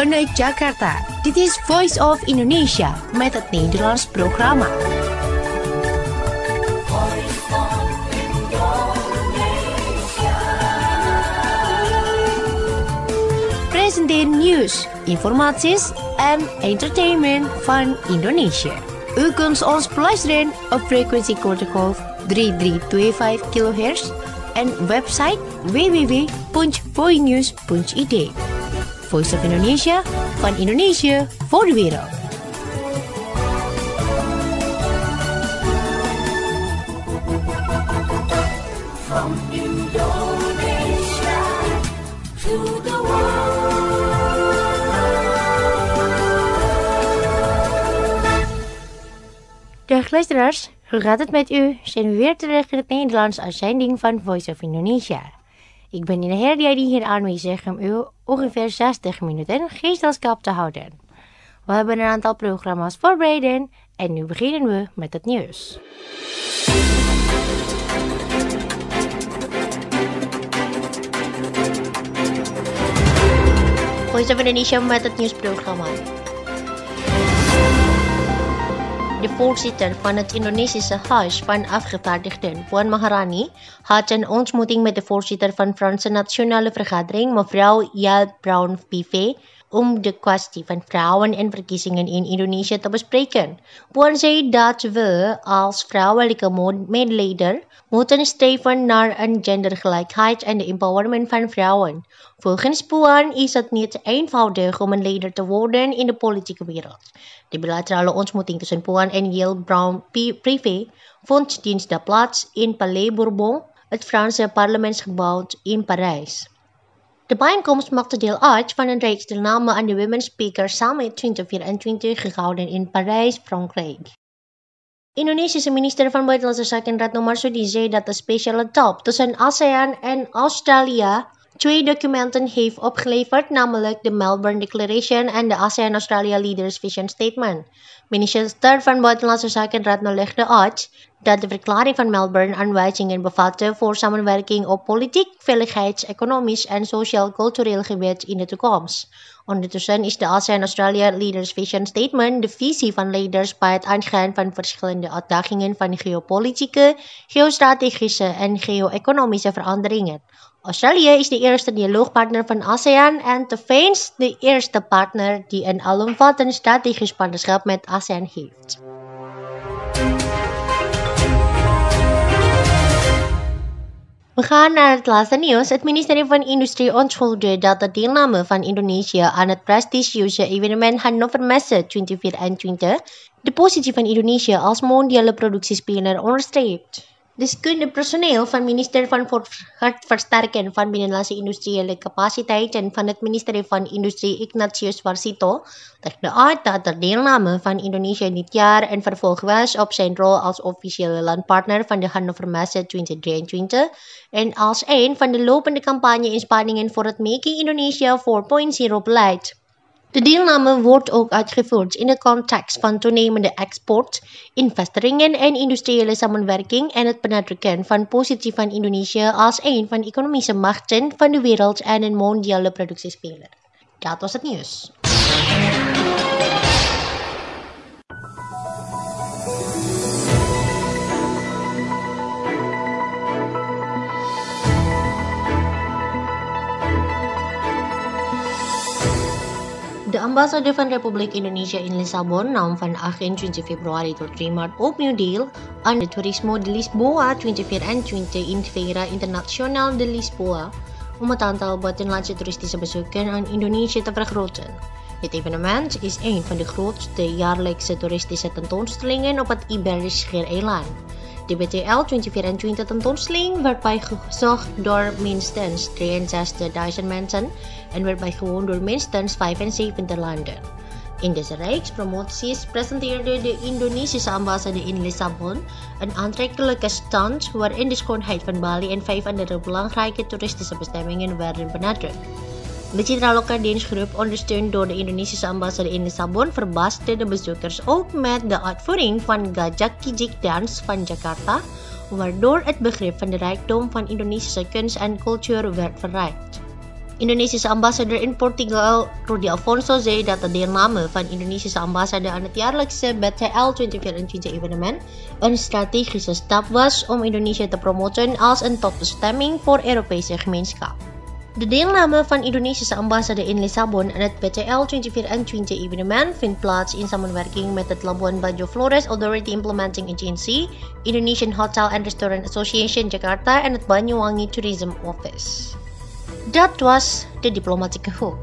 vanuit Jakarta. Dit is Voice of Indonesia met het Nederlands programma. Presenteer nieuws, informaties en entertainment van Indonesië. U kunt ons beluisteren op frequentie kortegolf 3325 kHz en website www.voinews.id. Voice of Indonesia, van Indonesië voor de wereld. From Indonesia to the world. Dag luisteraars, hoe gaat het met u? Zijn we weer terug in het Nederlands uitzending van Voice of Indonesia. Ik ben in de hele die hier aanwezig om u ongeveer 60 minuten gezelschap te houden. We hebben een aantal programma's voorbereid en nu beginnen we met het nieuws. Voice of Indonesia met het nieuwsprogramma. De voorzitter van het Indonesische Huis van Afgevaardigden, Puan Maharani, had een ontmoeting met de voorzitter van Franse Nationale Vergadering, mevrouw Yael Braun-Pivet, om de kwestie van vrouwen en verkiezingen in Indonesië te bespreken. Puan zei dat we als vrouwelijke medeleider moeten streven naar een gendergelijkheid en de empowerment van vrouwen. Volgens Puan is het niet eenvoudig om een leider te worden in de politieke wereld. De bilaterale ontmoeting tussen Puan en Yael Braun-Pivet vond dinsdag plaats in Palais Bourbon, het Franse parlementsgebouw in Parijs. De bijeenkomst maakte deel uit van een reeks deelname aan de Women's Speaker Summit 2024 gehouden in Parijs, Frankrijk. Indonesische minister van Buitenlandse Zaken Retno Marsudi zei dat de speciale top tussen ASEAN en Australië 2 documenten heeft opgeleverd, namelijk de Melbourne Declaration en de ASEAN-Australia Leaders Vision Statement. Minister van Buitenlandse Zaken Retno legde uit dat de verklaring van Melbourne aanwijzingen bevatte voor samenwerking op politiek, veiligheids-, economisch en sociaal-cultureel gebied in de toekomst. Ondertussen is de ASEAN-Australia Leaders Vision Statement de visie van leiders bij het aangaan van verschillende uitdagingen van geopolitieke, geostrategische en geo-economische veranderingen. Australië is de eerste dialoogpartner van ASEAN en tevens de eerste partner die een alomvattend strategisch partnerschap met ASEAN heeft. We gaan naar het laatste nieuws. Het ministerie van Industrie onthulde dat de deelname van Indonesië aan het prestigieuze evenement Hannover Messe 2024 de positie van Indonesië als mondiale productiespeler onderstreept. Deskundig personeel van minister van het Versterken van Binnenlandse Industriële Capaciteiten van het ministerie van Industrie Ignatius Warsito legde uit dat de deelname van Indonesië dit jaar een vervolg was op zijn rol als officiële landpartner van de Hannover Messe 2023 en als een van de lopende campagne-inspanningen voor het Making Indonesia 4.0 beleid. De deelname wordt ook uitgevoerd in de context van toenemende export, investeringen en industriële samenwerking en het benadrukken van positie van Indonesië als een van de economische machten van de wereld en een mondiale productiespeler. Dat was het nieuws. De ambassadeur van Republiek Indonesia in Lissabon nam van 28 februari tot 3 maart opnieuw deel aan de Turismo de Lisboa 2024 in Feira Internacional de Lisboa om het aantal buitenlandse toeristische bezoeken aan Indonesië te vergroten. Dit evenement is een van de grootste jaarlijkse toeristische tentoonstellingen op het Iberisch Schiereiland. De BTL 2024 tentoonstelling werd bijgezocht door minstens 63.000 mensen en werd bijgewoond door minstens 75 landen. In deze reeks promoties presenteerde de Indonesische ambassade in Lissabon een aantrekkelijke stand waarin de schoonheid van Bali en 5 andere belangrijke toeristische bestemmingen werden benadrukt. De Citraloka Dance-groep, ondersteund door de Indonesische ambassade in Lissabon, verbaasde de bezoekers ook met de uitvoering van Gajak Kijik Dance van Jakarta, waardoor het begrip van de rijkdom van Indonesische kunst en cultuur werd verrijkt. Indonesische ambassadeur in Portugal, Rudi Alfonso, zei dat de deelname van Indonesische ambassade aan het jaarlijkse BTL 2024-evenement een strategische stap was om Indonesië te promoten als een topbestemming voor Europese gemeenschap. De deelname van Indonesische ambassade in Lissabon aan het BTL 2024-evenement vindt plaats in samenwerking met het Labuan Bajo Flores Authority Implementing Agency, Indonesian Hotel and Restaurant Association Jakarta en het Banyuwangi Tourism Office. Dat was de diplomatieke hoek.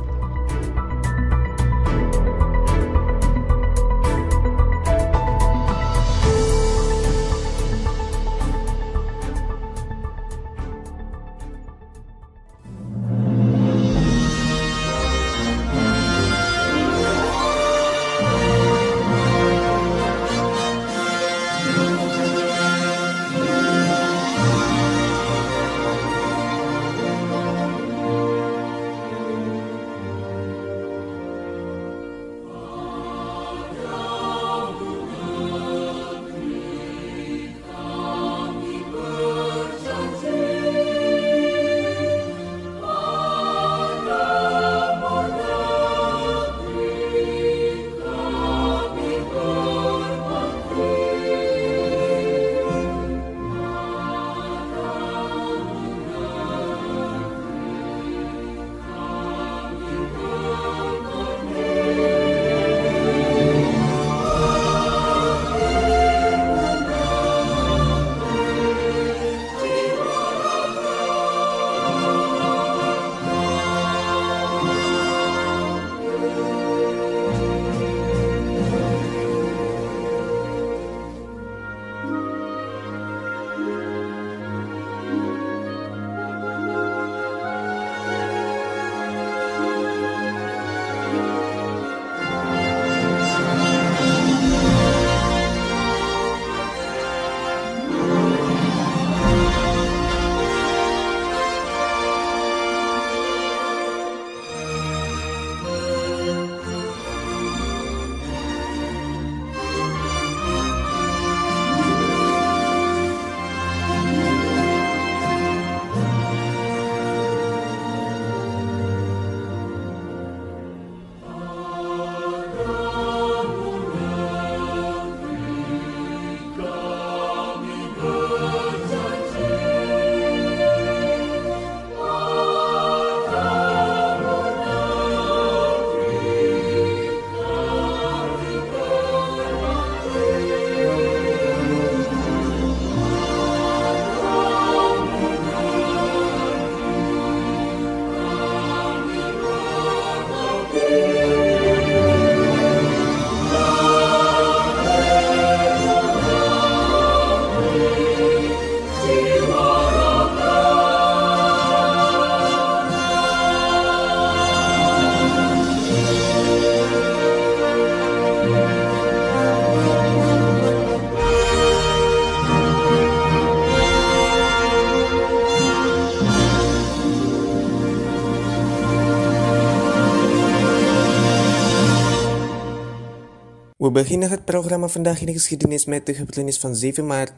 We beginnen het programma Vandaag in de Geschiedenis met de gebeurtenis van 7 maart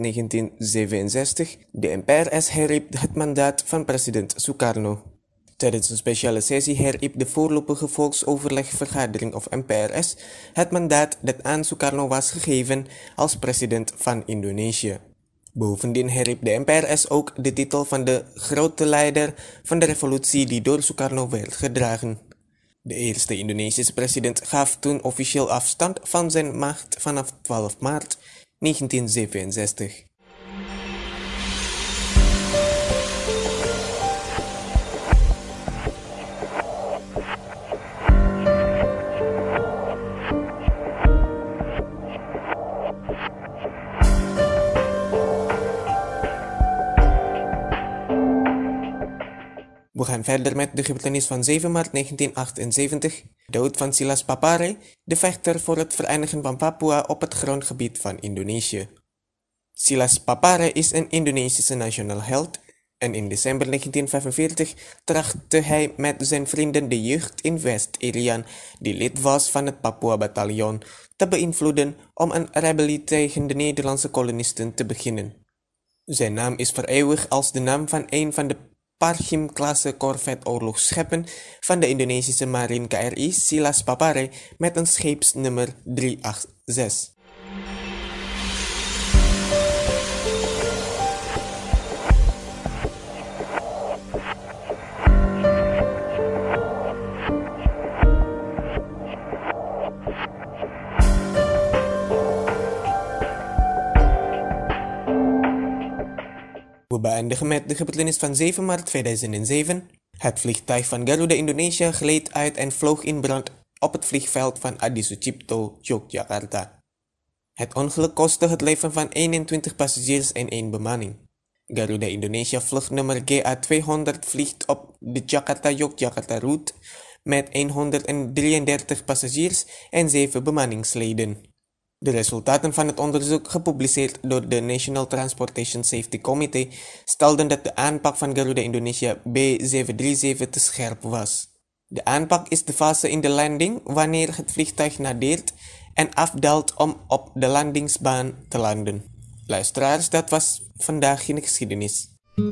1967. De NPRS herriep het mandaat van president Sukarno. Tijdens een speciale sessie herriep de voorlopige volksoverlegvergadering of NPRS het mandaat dat aan Sukarno was gegeven als president van Indonesië. Bovendien herriep de NPRS ook de titel van de grote leider van de revolutie die door Sukarno werd gedragen. De eerste Indonesische president gaf toen officieel afstand van zijn macht vanaf 12 maart 1967. We gaan verder met de gebeurtenis van 7 maart 1978, dood van Silas Papare, de vechter voor het verenigen van Papua op het grondgebied van Indonesië. Silas Papare is een Indonesische nationale held en in december 1945 trachtte hij met zijn vrienden de jeugd in West-Irian, die lid was van het Papua-bataljon, te beïnvloeden om een rebellie tegen de Nederlandse kolonisten te beginnen. Zijn naam is vereeuwigd als de naam van een van de Parchim-klasse corvette-oorlogsschepen van de Indonesische Marine KRI Silas Papare met een scheepsnummer 386. We beëindigen met de gebeurtenis van 7 maart 2007. Het vliegtuig van Garuda Indonesia gleed uit en vloog in brand op het vliegveld van Adi Sucipto, Yogyakarta. Het ongeluk kostte het leven van 21 passagiers en 1 bemanning. Garuda Indonesia vluchtnummer GA200 vliegt op de Jakarta-Yogyakarta route met 133 passagiers en 7 bemanningsleden. De resultaten van het onderzoek, gepubliceerd door de National Transportation Safety Committee, stelden dat de aanpak van Garuda Indonesia B737 te scherp was. De aanpak is de fase in de landing wanneer het vliegtuig nadeert en afdaalt om op de landingsbaan te landen. Luisteraars, dat was vandaag in de geschiedenis.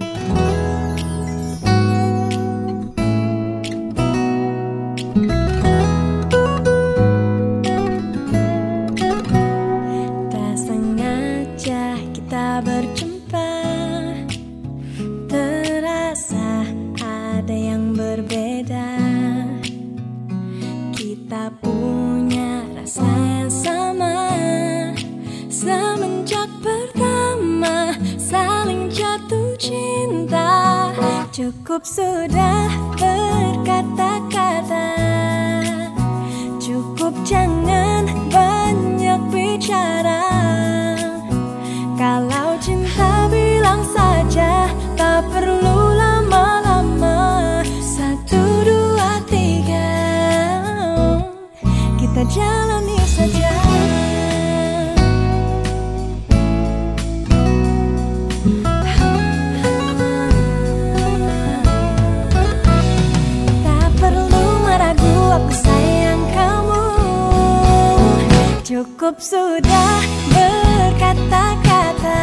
Cukup sudah berkata-kata, cukup jangan banyak bicara. Kalau cinta bilang saja, tak perlu lama-lama. 1, 2, 3, kita jalani saja. Cukup sudah berkata-kata,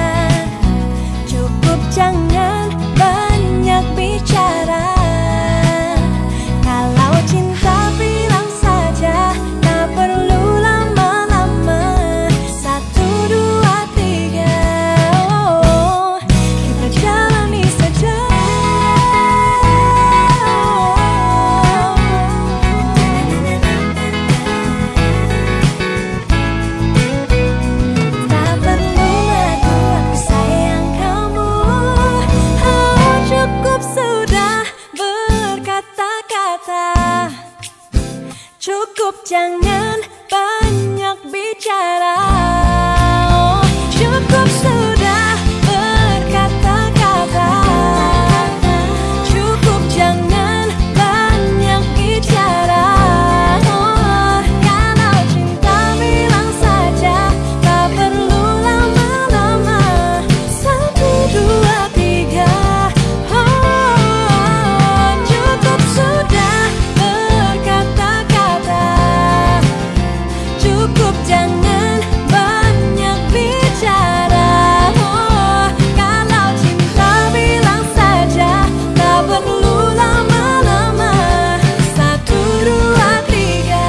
cukup jangan banyak bicara. Kalau cinta bilang saja, tak perlu lama-lama. 1, 2, 3, oh, kita jalani saja. Cukup jangan banyak bicara. Oh, cukup sudah berkata-kata, cukup jangan banyak bicara. Oh, kalau cinta bilang saja, tak perlu lama-lama. 1, 2, 3, oh, cukup sudah berkata-kata, cukup jangan banyak bicara. Oh, kalau cinta bilang saja, tak perlu lama-lama. 1, 2, 3,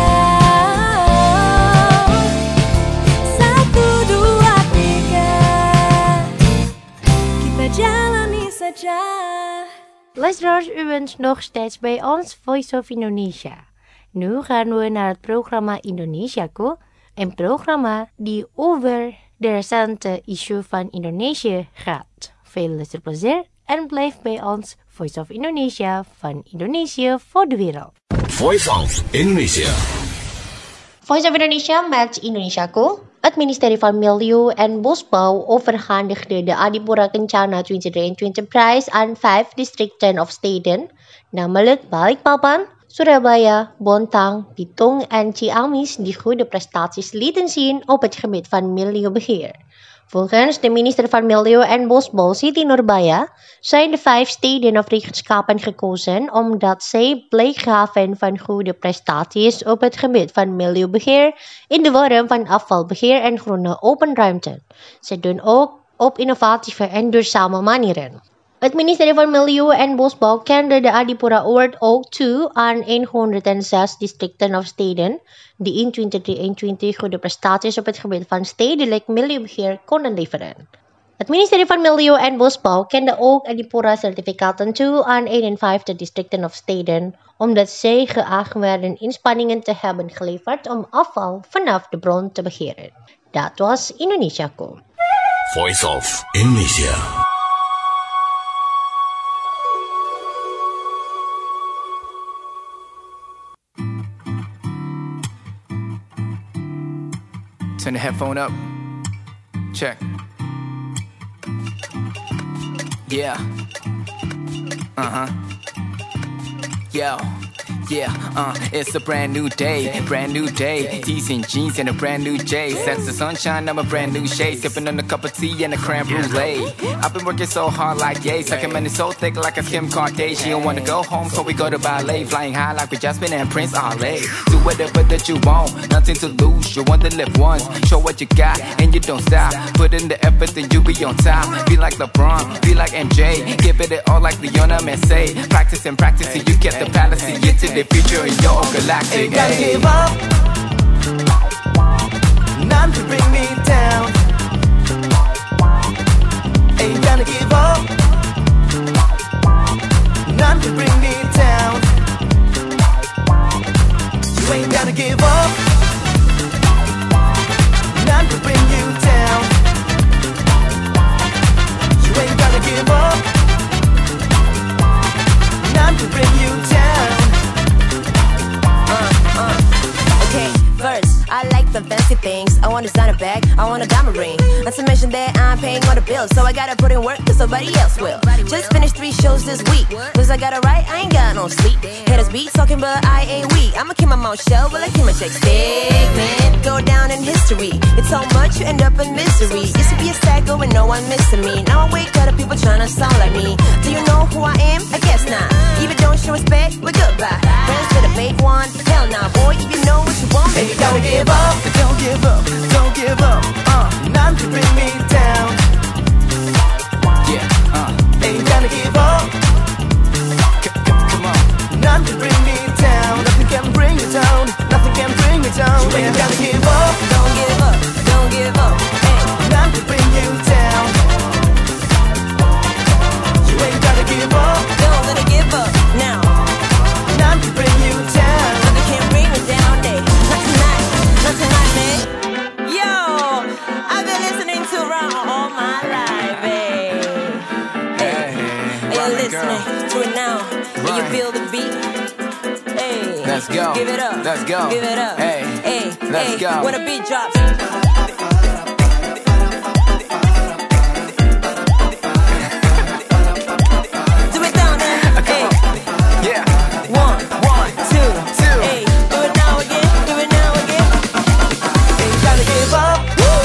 1, 2, 3, kita jalani saja. Luisteraars, u bent nog steeds bij ons Voice of Indonesia. Nu gaan we naar het programma Indonesiaku, een programma die over de recente issue van Indonesië gaat. Veel luisterplezier en blijf bij ons Voice of Indonesia van Indonesië voor de wereld. Voice of Indonesia. Voice of Indonesia met Indonesiaku. Het ministerie van Milieu en Bosbouw overhandigde de Adipura Kencana 2023 prijs aan 5 districten of steden, namelijk Balikpapan, Surabaya, Bontang, Bitung en Ciamis die goede prestaties lieten zien op het gebied van milieubeheer. Volgens de minister van Milieu en Bosbouw, Siti Nurbaya, zijn de 5 steden of regenschappen gekozen omdat zij blijk gaven van goede prestaties op het gebied van milieubeheer in de vorm van afvalbeheer en groene open ruimte. Ze doen ook op innovatieve en duurzame manieren. Het ministerie van Milieu en Bosbouw kende de Adipura Award ook toe aan 106 districten of steden die in 2023 goede prestaties op het gebied van stedelijk milieubeheer konden leveren. Het ministerie van Milieu en Bosbouw kende ook Adipura-certificaten toe aan 51 districten of steden, omdat zij geacht werden inspanningen te hebben geleverd om afval vanaf de bron te beheren. Dat was Indonesiaku. Voice of Indonesia. Turn the headphone up. Check. Yeah. Yo. Yeah, it's a brand new day. Tees and jeans and a brand new J. Sense the sunshine, I'm a brand new shade. Sipping on a cup of tea and a creme brulee. I've been working so hard like yay. Sucking man is so thick like a Kim Kardashian. Wanna go home, so we go to ballet. Flying high like with Jasmine and Prince Ale. Do whatever that you want, nothing to lose. You want to live once, show what you got, and you don't stop. Put in the effort, then you be on top. Be like LeBron, be like MJ. Give it all like Lionel Messi. Practice and practice till you get the palace. And get to the future in your galactic. Ain't gotta give up. None to bring me down. Ain't gonna give up. None to bring me down. You ain't gonna give up. None to bring you down. You ain't gonna give up. None to bring you down. Okay, first, I like the fancy things. I want a designer bag, I want a diamond ring. Not to mention that I'm paying all the bills, so I gotta put in work cause somebody else will. Just finished 3 shows this week, cause I gotta write, I ain't got no sleep. Haters be talking but I ain't weak. I'ma keep my mouth shut while I keep my checks big, man. Go down in history, it's so much you end up in misery. Used to be a sad girl when no one missing me. Now I wake up to people trying to sound like me. Do you know who I am? I guess not. Even don't show respect, we're goodbye. Friends to the fake one, hell nah, boy, if you know what you want, baby, Don't give up, don't give up, don't give up. None to bring me down. Yeah, Ain't gonna give up. come on. None to bring me down. Nothing can bring me down. Nothing can bring me down. You ain't gonna give up. don't give up, don't give up. Hey. None to bring you down. You ain't gonna give up. Don't gonna give up now. None to bring you down. Nothing can bring me down, eh? Not tonight, man. Yo, I've been listening to Ron all my life, eh? Hey, You're Robin listening girl. to it now. And you Right. feel the beat. Hey, Let's go. Give it up. Let's go. Give it up. Hey, hey, let's hey. go. When the beat drops. Do it down there. Hey. Yeah, 1, 2, 2. Hey, do it now again. Do it now again. Ain't gonna give up.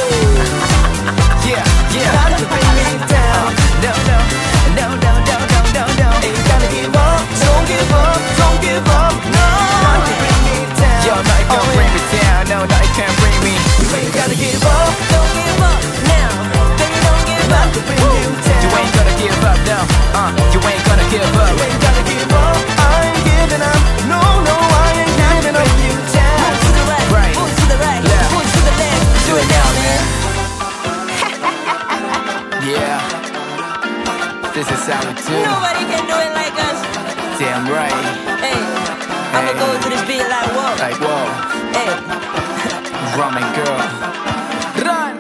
yeah, yeah. None to bring me down. No, no, no, no, no, no, no, no. Ain't gonna give up. Don't give up. Don't give up. No. None to bring me down. Yo, no, it can't bring me down. No, no, it can't bring me. You ain't gonna give up. Don't give up now. Baby, don't give None up. to bring you down. You ain't gonna give up, no. You ain't gonna give up. You ain't gonna give up. I ain't giving up. No, no, I ain't giving up. You down. Move to the right. Right. Move to the right. Left. Move to the left. Do it now, man. Yeah. This is how we do. Nobody can do it like us. Damn right. Hey, I'ma go to this beat like whoa. Like, whoa. Hey, Ramen girl. Run!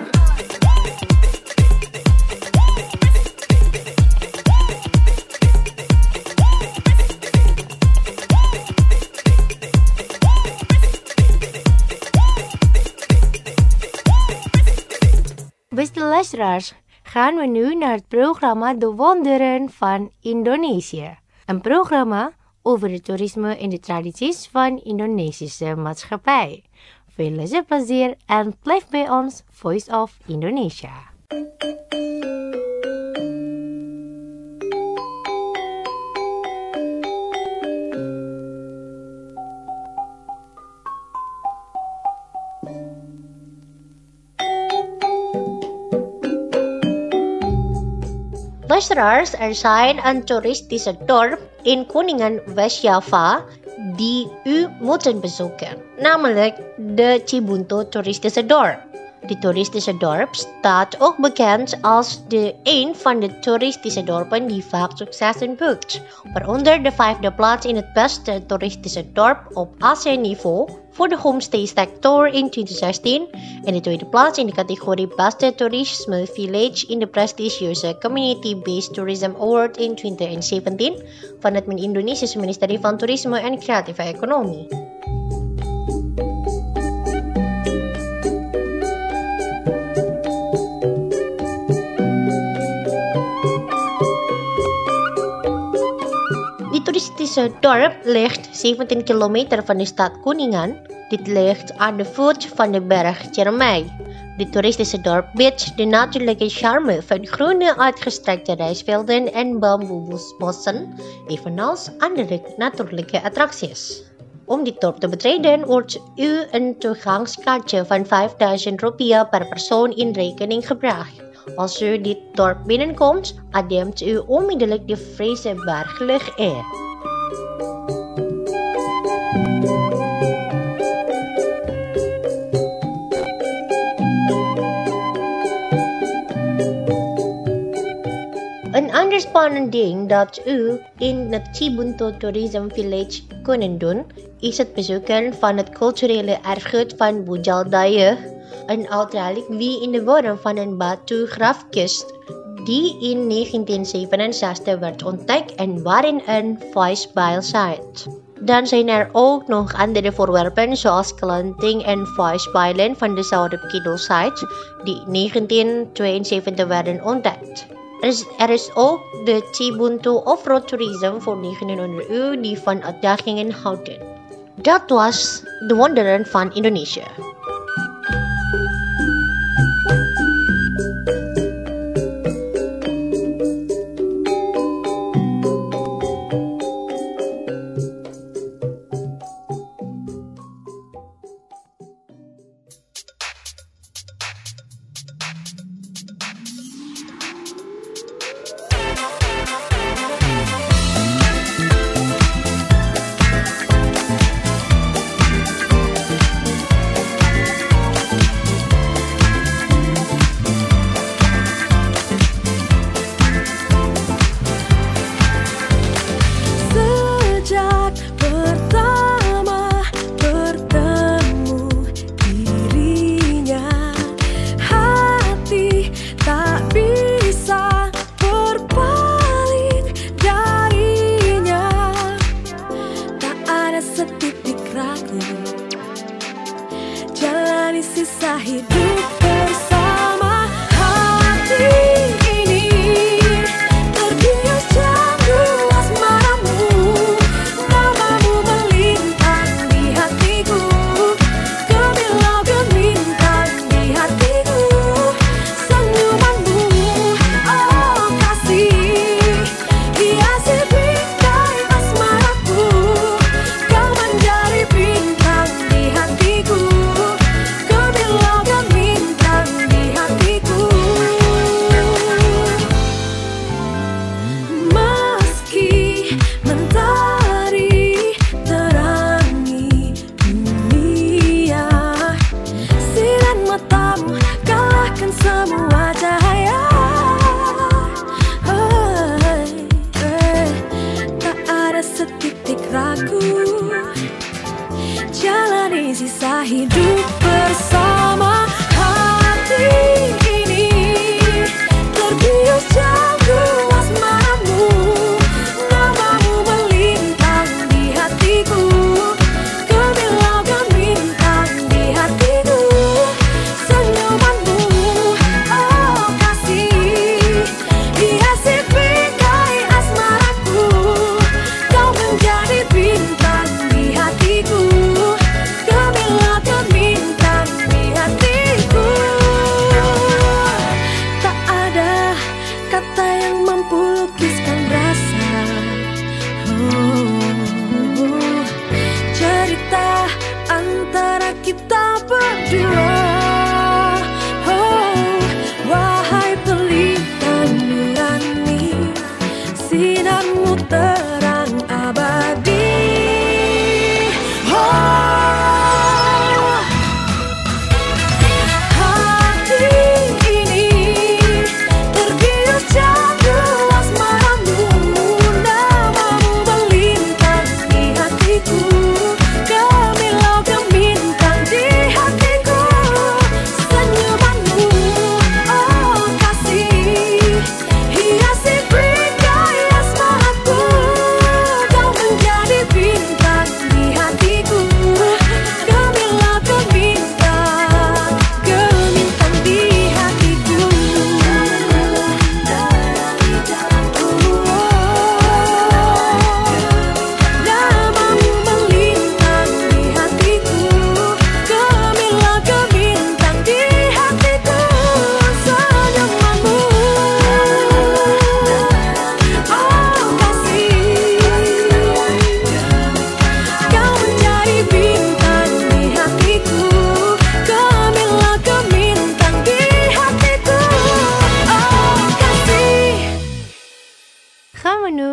Beste luisteraars, gaan we nu naar het programma De Wonderen van Indonesië. Een programma over het toerisme en de tradities van Indonesische maatschappij. Veel luisterplezier en blijf bij ons Voice of Indonesia. Luisteraars, er zijn een toeristische dorp in Kuningan, West-Java die u moeten bezoeken, namelijk de Cibuntu toeristische dorp. Dit toeristische dorp staat ook bekend als een van de toeristische dorpen die vaak successen boekt, waaronder de 5e plaats in het beste toeristische dorp op ASEAN-niveau voor de homestay sector in 2016 en de 2e plaats in de categorie beste toerisme village in de prestigieuze Community-Based Tourism Award in 2017 van het Indonesische ministerie van Toerisme en Creatieve Economie. Dit toeristische dorp ligt 17 kilometer van de stad Kuningan. Dit ligt aan de voet van de berg Ciremai. Dit toeristische dorp biedt de natuurlijke charme van groene uitgestrekte rijstvelden en bamboebossen, evenals andere natuurlijke attracties. Om dit dorp te betreden wordt u een toegangskaartje van 5.000 rupiah per persoon in rekening gebracht. Als u dit dorp binnenkomt, ademt u onmiddellijk de frisse berglucht in. Een ander spannend ding dat u in het Cibuntu Tourism Village kunnen doen, is het bezoeken van het culturele erfgoed van Bujal Daya, een oud reliquie in de vorm van een batu grafkist die in 1967 werd ontdekt en waarin een vuistbijl zit. Dan zijn er ook nog andere voorwerpen zoals klanting en vuistbijlen van de Zuiderkiedelzijde die in 1972 werden ontdekt. Er is ook de Cibuntu Offroad Tourism voor 900 euro die van uitdagingen houden. Dat was de wonderen van Indonesië.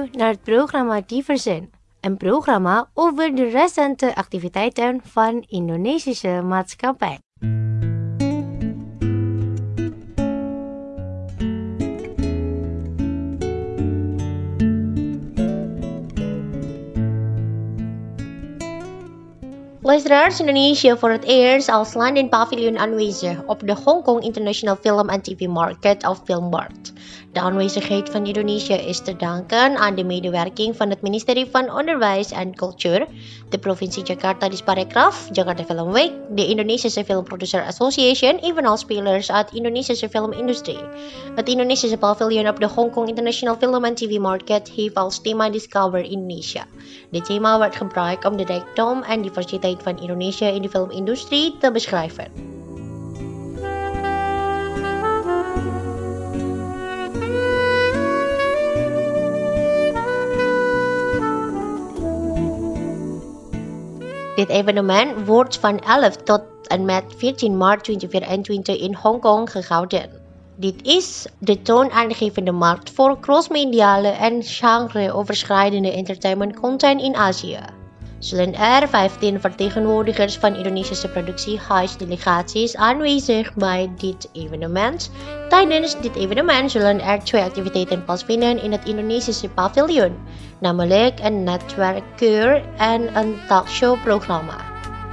nu naar het programma Diversen. Een programma over de recente activiteiten van Indonesische maatschappij. Luisteraars, Indonesia voor het eerst als land en paviljoen aanwezig op de Hong Kong International Film and TV Market of Filmart. De aanwezigheid van Indonesië is te danken aan de medewerking van het ministerie van Onderwijs en Cultuur, de provincie Jakarta Disparekraf, Jakarta Film Week, de Indonesische Film Producer Association, evenals spelers uit Indonesische filmindustrie. Het Indonesische paviljoen op de Hong Kong International Film and TV Market heeft als thema Discover Indonesia. Dit thema werd gebruikt om de rijkdom en diversiteit van Indonesië in de filmindustrie te beschrijven. Dit evenement wordt van 11 tot en met 14 maart 2024 in Hongkong gehouden. Dit is de toonaangevende markt voor crossmediale en genre-overschrijdende entertainment content in Azië. Zullen er 15 vertegenwoordigers van Indonesische productiehuisdelegaties aanwezig bij dit evenement. Tijdens dit evenement zullen er 2 activiteiten plaatsvinden in het Indonesische paviljoen, namelijk een netwerkuur en een talkshowprogramma.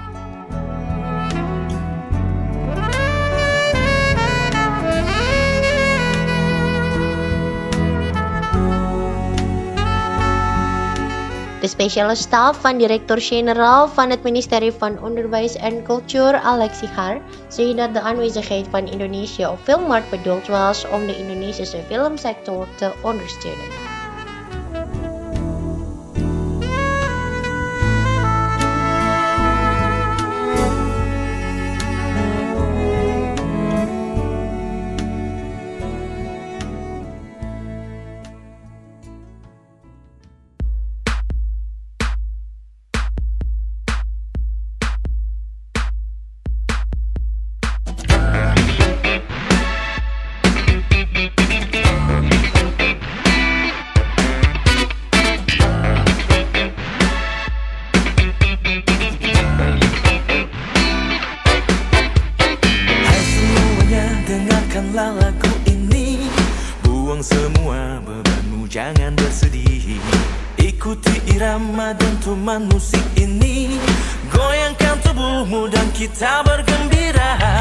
De speciale staf van directeur-generaal van het ministerie van Onderwijs en Cultuur, Alex Sihar, zei dat de aanwezigheid van Indonesië op Filmart bedoeld was om de Indonesische filmsector te ondersteunen. lagu ini. Buang semua bebanmu, jangan bersedih. Ikuti irama dentuman musik ini. Goyangkan tubuhmu dan kita bergembira.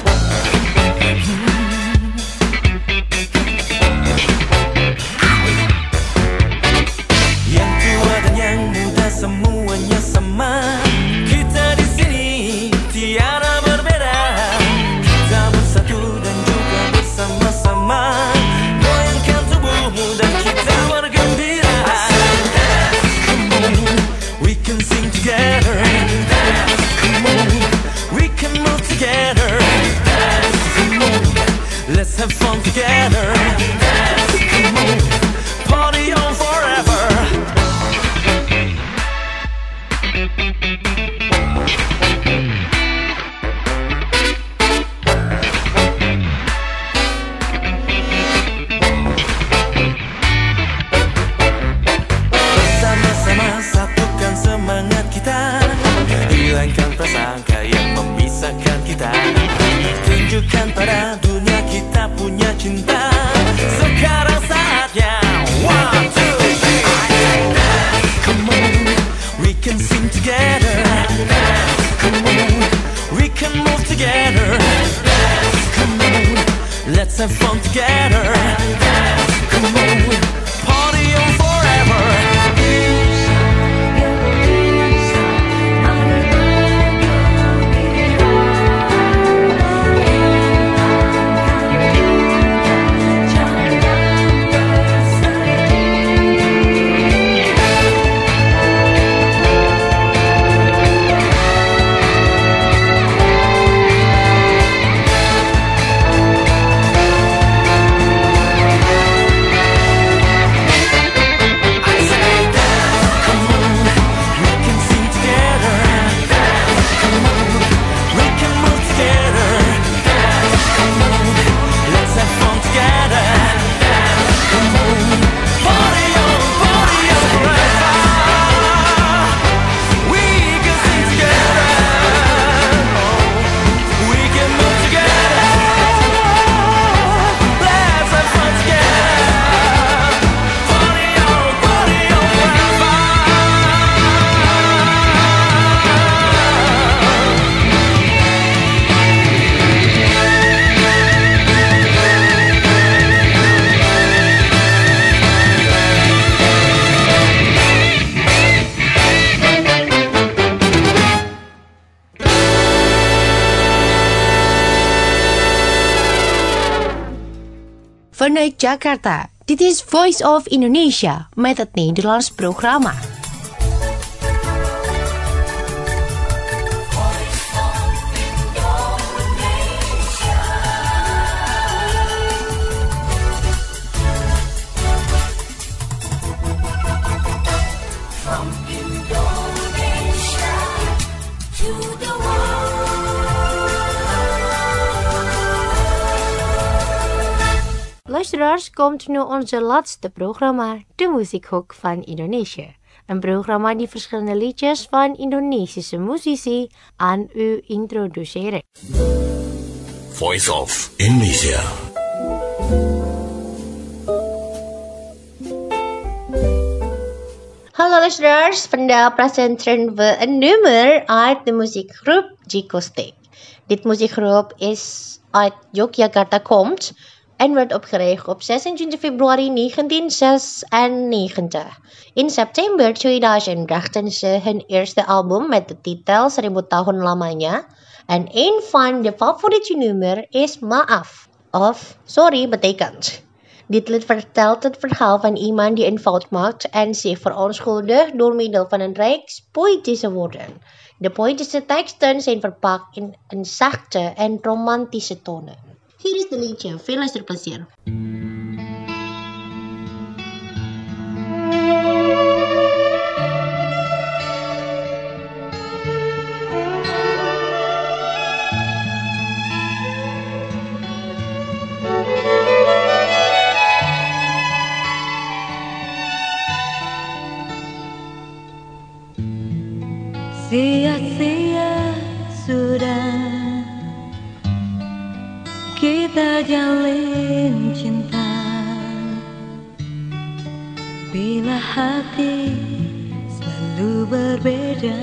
Yang tua dan yang muda semuanya sama. Kita di sini tiada berbeda. Kita bersatu dan juga bersama-sama. Goyangkan tubuhmu dan kita bergembira. Come on, we can sing together. Come on, we can move together. Come on, let's have fun together. Come on, party on forever. Bersama-sama satukan semangat kita. Hilangkan prasangka yang memisahkan kita. Tunjukkan pada dunia kita punya cinta. Sekarang saatnya. 1, 2, 3. Come on, we can sing together. Come on, we can move together. Come on, let's have fun together. Come on, party on forever. Vanuit Jakarta, dit is Voice of Indonesia met het Nederlands programma. From Indonesia to the Luisteraars, komt nu onze laatste programma, de Muziekhoek van Indonesië. Een programma die verschillende liedjes van Indonesische muzici aan u introduceren. Voice of Indonesia. Hallo luisteraars, vandaag presenteren we een nummer uit de muziekgroep Jiko Stick. Dit muziekgroep is uit Yogyakarta komt en werd opgericht op 26 februari 1996. In september 2000 brachten ze hun eerste album met de titel 1000 Tahun Lamanya. En een van de favoriete nummer is Maaf, of sorry betekent. Dit lied vertelt het verhaal van iemand die een fout maakt en zich verontschuldigt door middel van een reeks poëtische woorden. De poëtische teksten zijn verpakt in een zachte en romantische tonen. Hier is de liedje, veel luisterplezier. Sia-sia sudah kita jalin cinta, bila hati selalu berbeda.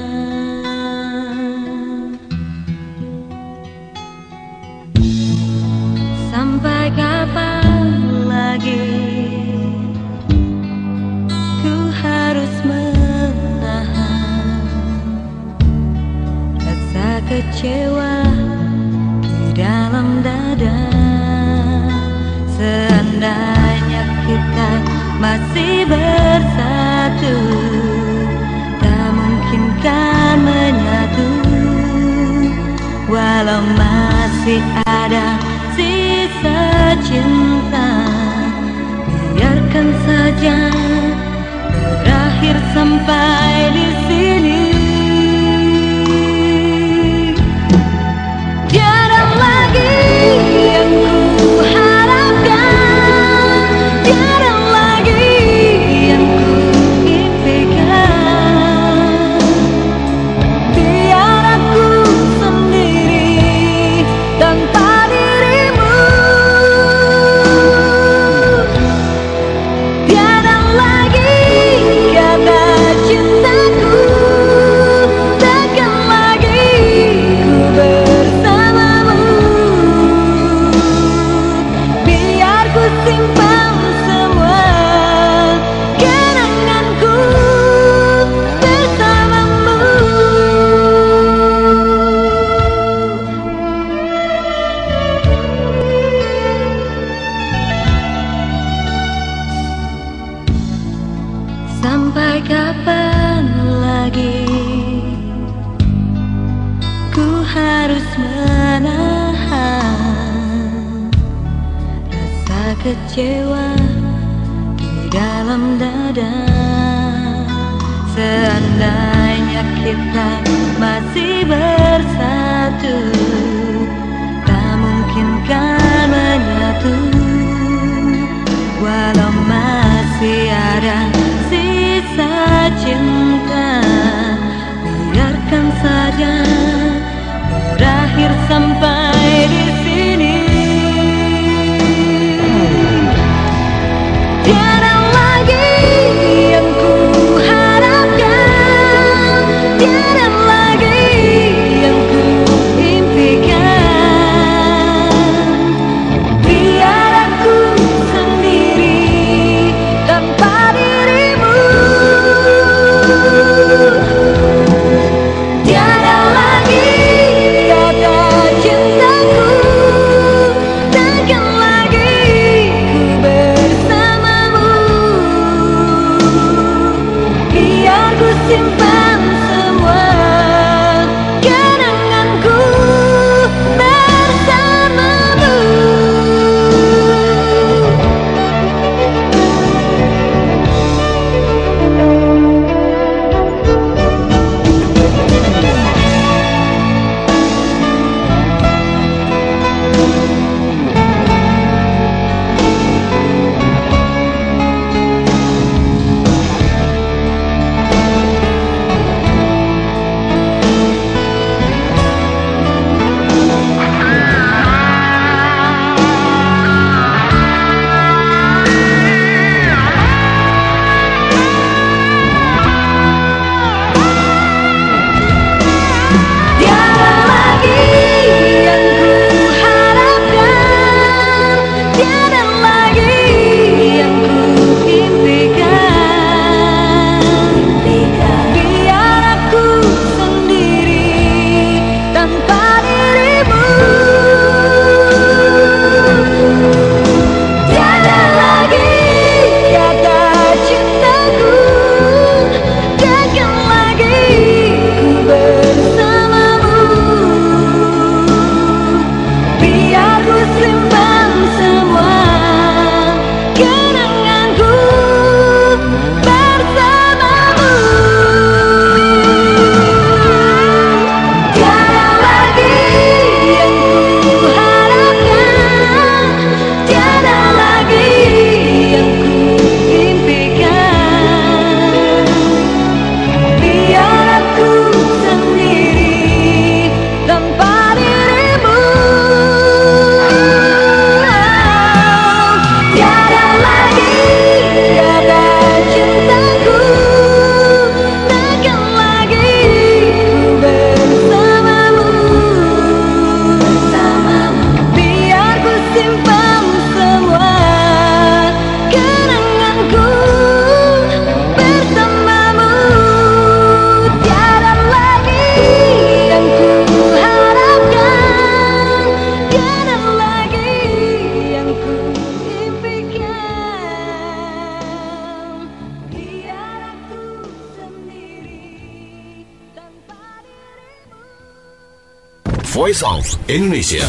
Sampai kapan lagi ku harus menahan rasa kecewa di dalam dada. Seandainya kita masih bersatu, tak mungkin kan menyatu. Walau masih ada sisa cinta, biarkan saja berakhir sampai di sini. Tiada lagi yang ku harapkan, tiada lagi yang ku impikan. Biar aku sendiri tanpa dirimu. Tiada lagi kata cintaku, takkan lagi ku bersamamu. Biar ku simpan semua kenanganku bersamamu. Sampai kapan lagi ku harus menahan rasa kecewa di dalam dada. Seandainya kita masih bersatu, tak mungkin kan menyatu. Walau masih ada sisa cinta, biarkan saja berakhir sampai di sini. Tiada lagi yang ku harapkan, tiada lagi yang ku impikan. Biar aku sendiri tanpa dirimu. Tiada lagi Voice of Indonesia.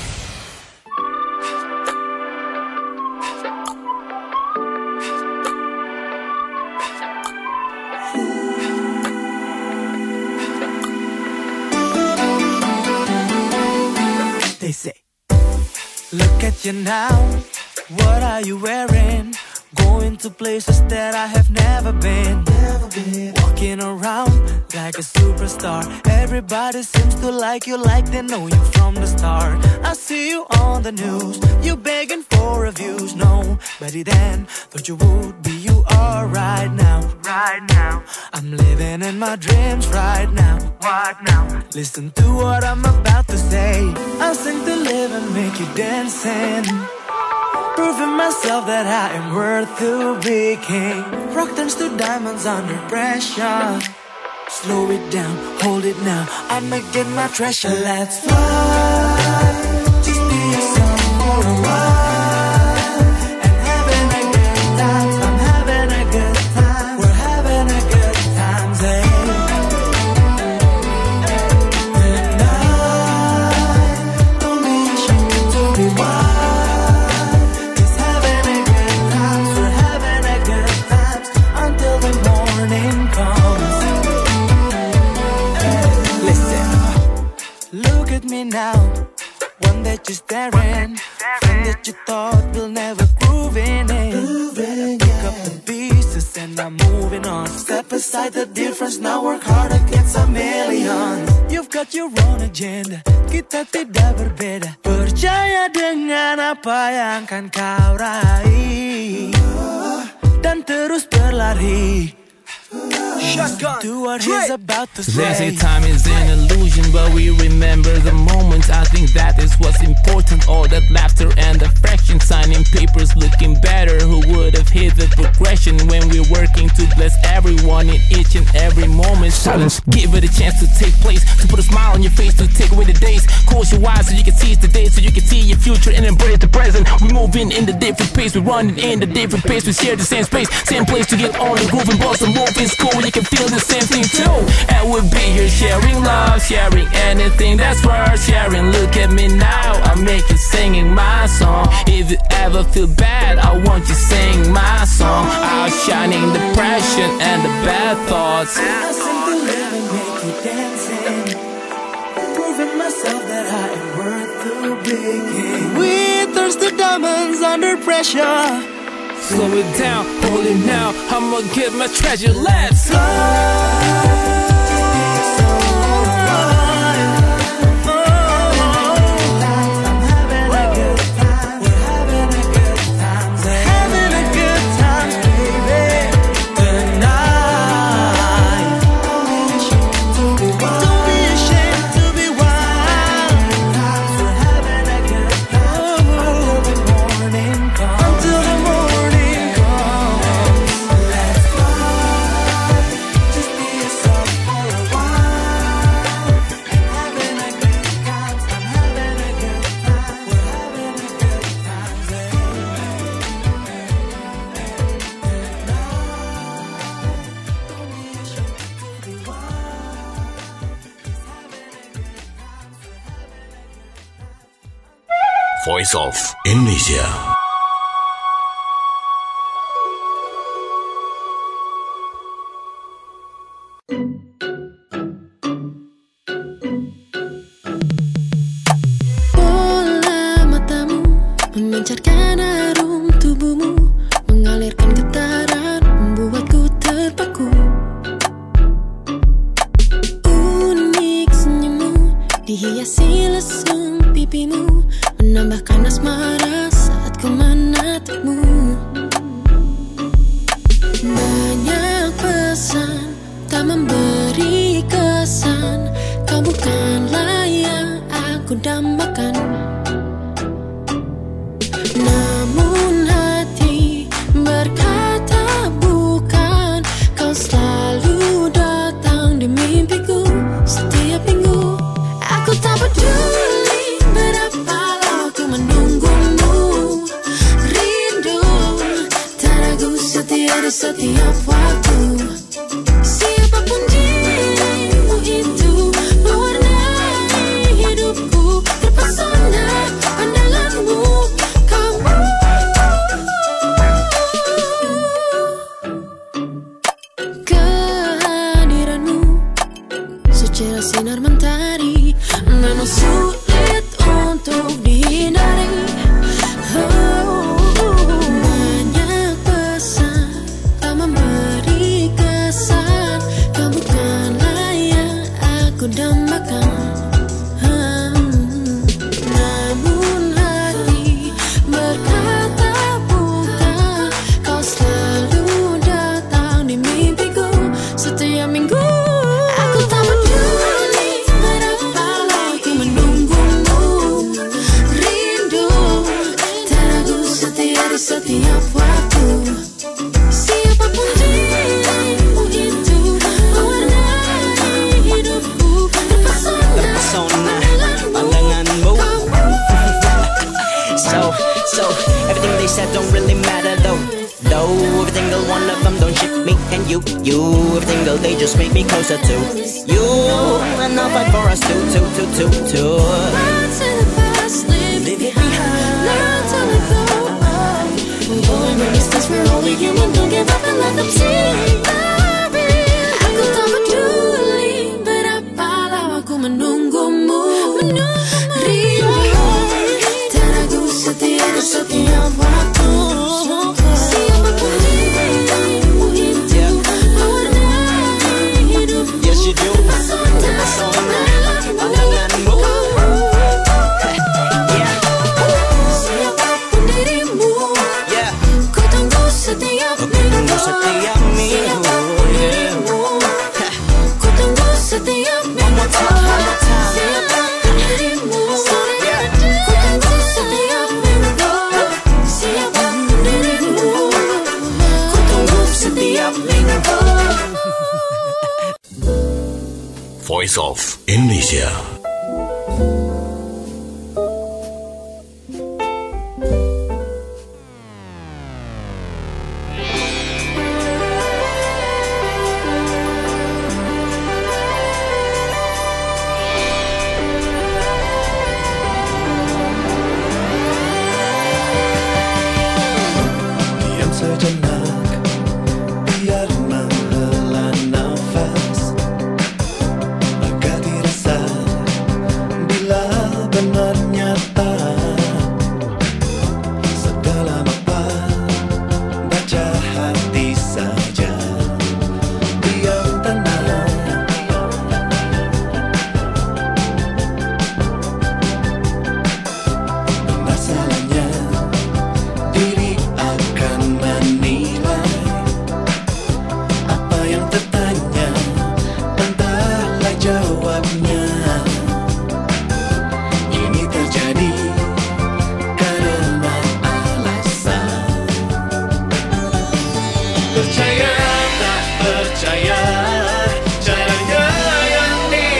They say, look at you now, what are you wearing? Going to places that I have never been. Walking around like a superstar. Everybody seems to like you like they know you from the start. I see you on the news, you begging for reviews. Nobody then thought you would be you are right now. Right now, I'm living in my dreams right now. What now? Listen to what I'm about to say. I sing to live and make you dancing, proving myself that I am worth to be king. Rock turns to diamonds under pressure. Slow it down, hold it now, I'ma get my treasure. Let's fly, just be yourself for a while, and having a good time. I'm having a good time, we're having a good time, hey. Tonight, don't be ashamed to be wild. Me now, one that you're staring, friend that you thought will never groove in it. Pick up the pieces and I'm moving on. Step aside the difference, now work hard against a million. You've got your own agenda, kita tidak berbeda. Percaya dengan apa yang kan kau raih, dan terus berlari. Do what he's about to say. They say time is an illusion, but we remember the moments. I think that is what's important. All that laughter and affection, signing papers looking better. Who would have hit the progression when we're working to bless everyone in each and every moment? Silence, give it a chance to take place, to put a smile on your face, to take away the days. Close your eyes so you can seize the day, so you can see your future and embrace the present. We're moving in the different pace, we're running in the different pace. We share the same space, same place to get on the groove and bust and move in school. You can feel the same thing too, and we'll be here sharing love, sharing anything that's worth sharing. Look at me now, I make you singing my song. If you ever feel bad, I want you sing my song. Outshining depression and the bad thoughts. I sing to live and make you dancing, proving myself that I am worth to be king. We thirst the diamonds under pressure. Slow it down, hold it now, I'ma get my treasure. Let's fly. Voice of Indonesia. Bola matamu memancarkan harum tubuhmu, mengalirkan getaran, membuatku terpaku. Unik senyummu dihiasi lesung pipimu, menambahkan asmara saat ku menatapmu. Banyak pesan tak memberi kesan, kau bukanlah yang aku dambakan. Namun hati berkata bukan, kau selalu datang di mimpiku setiap minggu. Aku tak peduli berapa lama ku menunggumu, rindu tak ragu setia di setiap waktu. Siapapun dirimu itu, mewarnai hidupku. setiap waktu. Siapapun dirimu itu mewarnai hidupku, terpesona pandanganmu. So everything they said don't really matter though. Every single one of them don't ship me and you. Every single day just make me closer to you. And I'll fight for us too. Run to the past, leave it behind. Learn to let go. We're going the distance, we're only human. Don't give up and let them see. Aku tak peduli berapa lama ku menunggumu. Rindu dan aku setia ke setiap waktu. Siapapun dirimu itu mewarnai hidupku. Yes you do. Terpesona pandanganmu. Siapapun dirimu, Yeah. ku tunggu setiap minggu. Setiap minggu. Yeah. Ku tunggu setiap minggu. Siapapun dirimu, ku tunggu setiap minggu. Siapapun dirimu, ku tunggu setiap minggu. Voice of Indonesia. Diam sejenak, biar menghela nafas, agar dirasa bila benar nyata. Segala mapa baca hati saja, diam tenang. Benar salahnya diri akan menilai apa yang tertanya, entahlah jawabnya. Ini terjadi karena alasan. Percaya tak percaya, caranya yang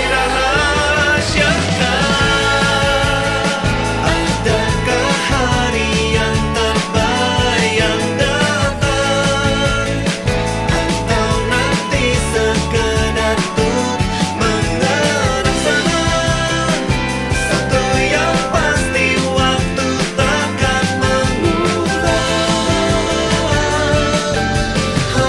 dirahasiakan. Adakah hari yang terbayang datang, atau nanti sekedar untuk mengenang sana? Satu yang pasti, waktu takkan mengulang.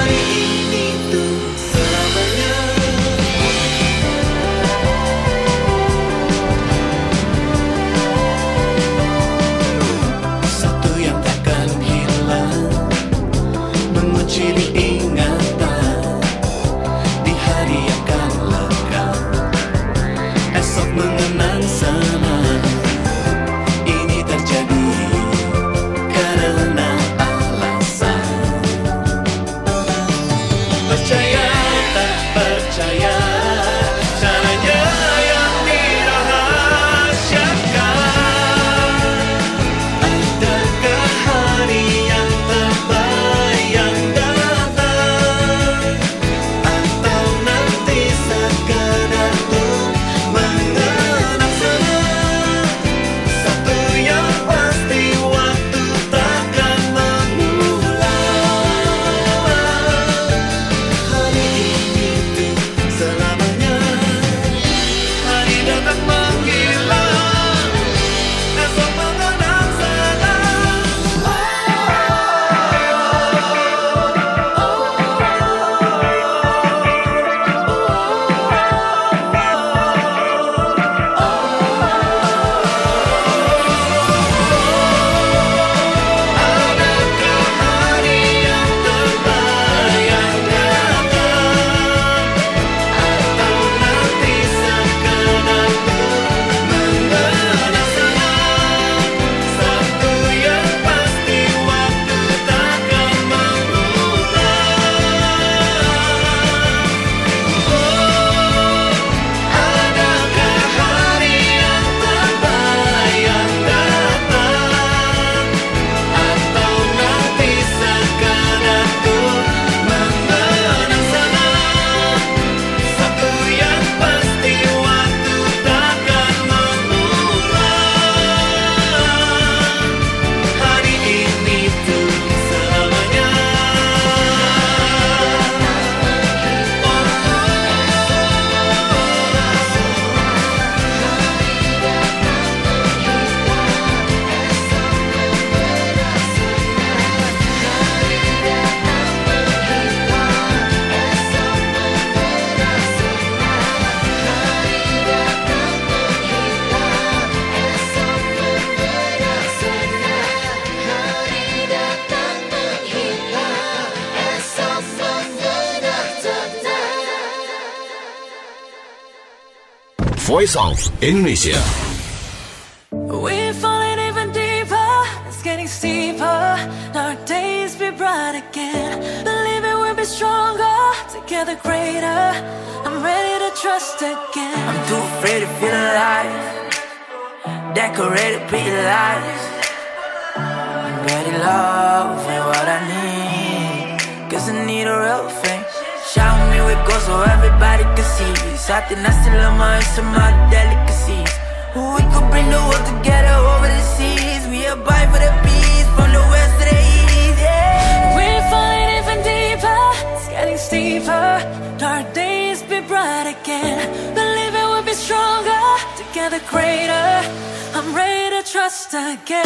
Voice of Indonesia. We're falling even deeper, it's getting steeper. Our days be bright again. Believe it, we'll be stronger, together greater. I'm ready to trust again. I'm too afraid to feel alive. Decorated pretty lights. Ready love ain't what I need. Guess I need a real thing. Shout me with gold so everybody can see. Something I still love my some of my delicacies. We could bring the world together over the seas. We abide for the peace from the west to the east. Yeah. We're falling even deeper, it's getting steeper. Our days be bright again. Believe it, we'll be stronger, together greater. I'm ready to trust again.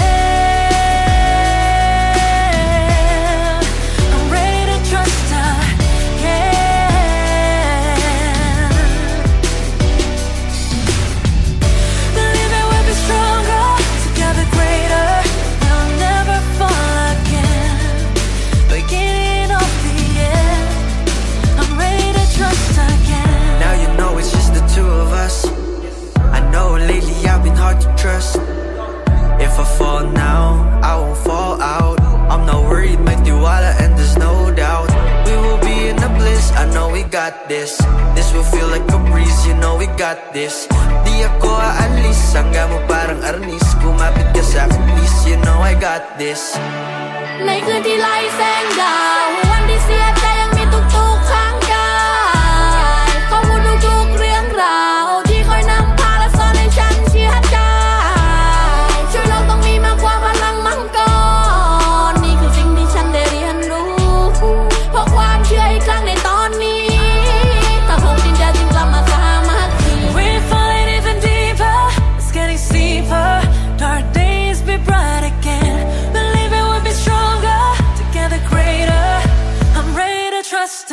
I'm ready to trust again. Believe it, we'll be stronger, together greater. We'll never fall again. Beginning of the end. I'm ready to trust again. Now you know it's just the two of us. I know lately I've been hard to trust. If I fall now, I won't fall out. I'm not worried, make tiwala and there's no doubt. We will be in the bliss, I know we got this. This will feel like a breeze, you know we got this. Di ako aalis, sangga mo parang arnis. Kumapit ka sa akin, please, you know I got this. ในคืนที่ไร้แสงดาววันที่เสียใจยังมีทุกๆข้างกายขอบคุณทุกๆเรื่องราวที่คอยนำพาและสอนให้ฉันเชื่อใจช่วยเราต้องมีมากกว่าพลังมังกรนี่คือสิ่งที่ฉันได้เรียนรู้เพราะความเชื่ออีกครั้งในตอนนี้ถ้าพบดินแดนจึงกลับมาสามัคคี We're falling even deeper, it's getting steeper. Dark days be bright again. Believe it, we'll be stronger, together greater. I'm ready to trust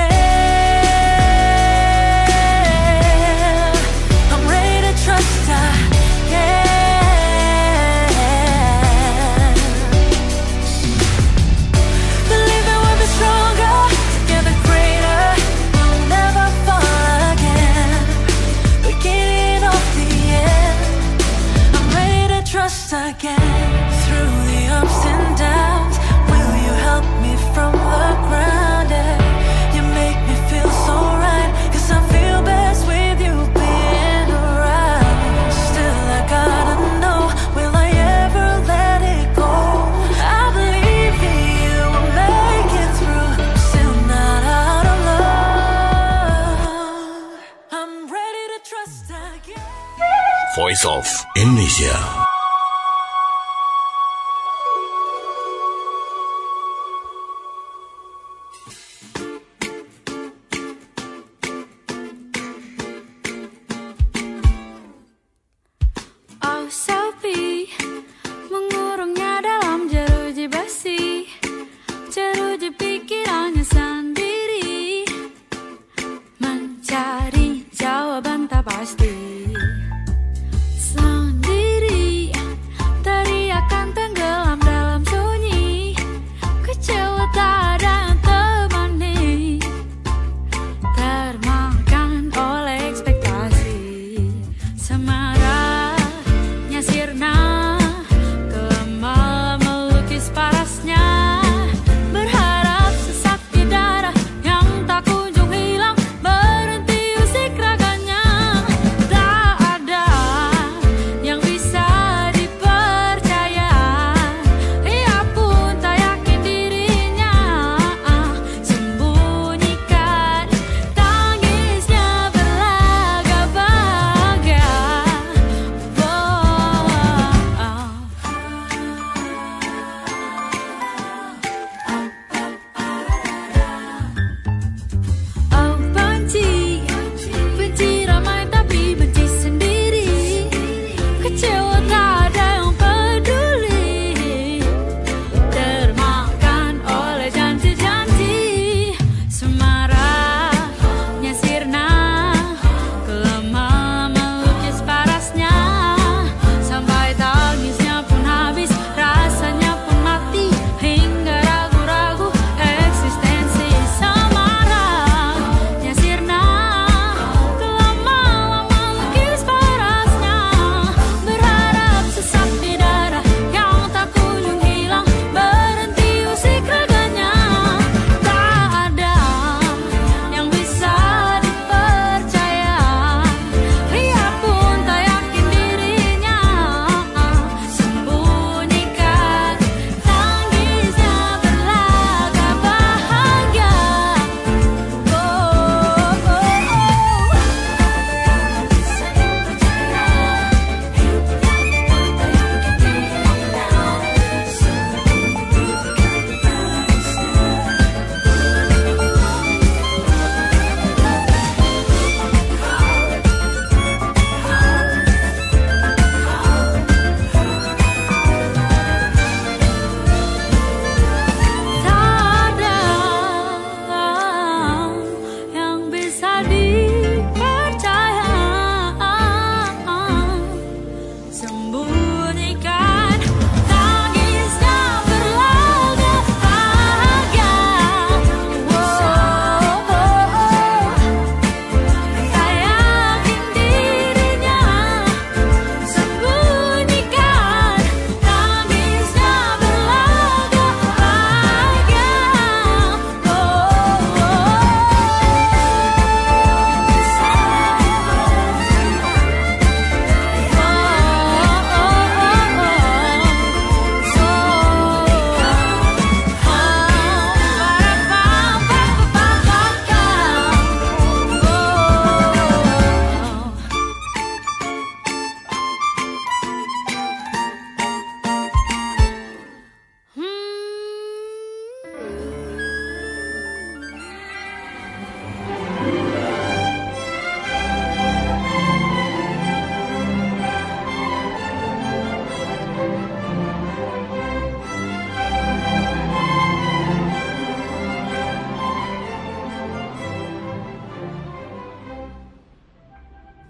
again. I'm ready to trust again. Believe it, we'll be stronger, together greater. We'll never fall again. Beginning of the end. I'm ready to trust again. Through the ups and downs, will you help me from the ground? Yeah. You make me feel so right, 'cause I feel best with you being around. Still I gotta know, will I ever let it go? I believe you will make it through. I'm still not out of love. I'm ready to trust again. Voice of Indonesia. Oh sepi, mengurungnya dalam jeruji besi, jeruji pikirannya sendiri, mencari jawaban tak pasti. Sendiri, teriakan tenggelam dalam sunyi, kecewa tak ada yang temani, termakan oleh ekspektasi. Semarahnya sirna, gelap malam melukis parasnya, berharap sesak di darah yang tak kunjung hilang, berhenti usik raganya. Tak ada yang bisa dipercaya, ia pun tak yakin dirinya, sembunyikan tangisnya berlaga-laga.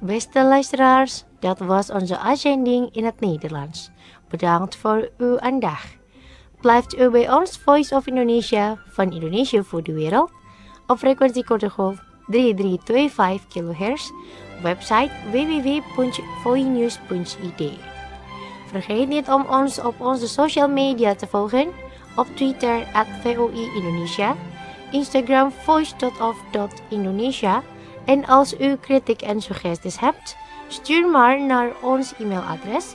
Beste luisteraars, dat was onze uitzending in het Nederlands. Bedankt voor uw aandacht. Blijft u bij ons Voice of Indonesia van Indonesië voor de wereld op frequentie korte golf 3325 kHz, website www.voinews.id. Vergeet niet om ons op onze social media te volgen, op Twitter @VOI Indonesia, Instagram voice.of.indonesia en als u kritiek en suggesties hebt, stuur maar naar ons e-mailadres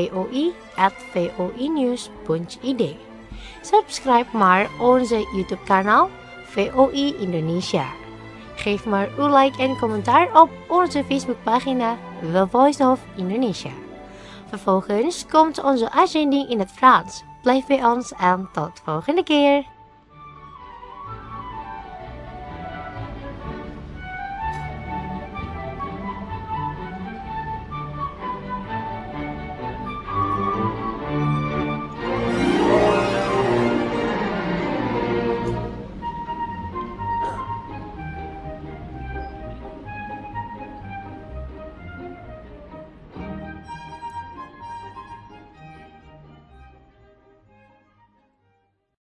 voi@voinews.id. Subscribe maar onze YouTube kanaal VOI Indonesia. Geef maar uw like en commentaar op onze Facebookpagina The Voice of Indonesia. Vervolgens komt onze uitzending in het Frans. Blijf bij ons en tot volgende keer.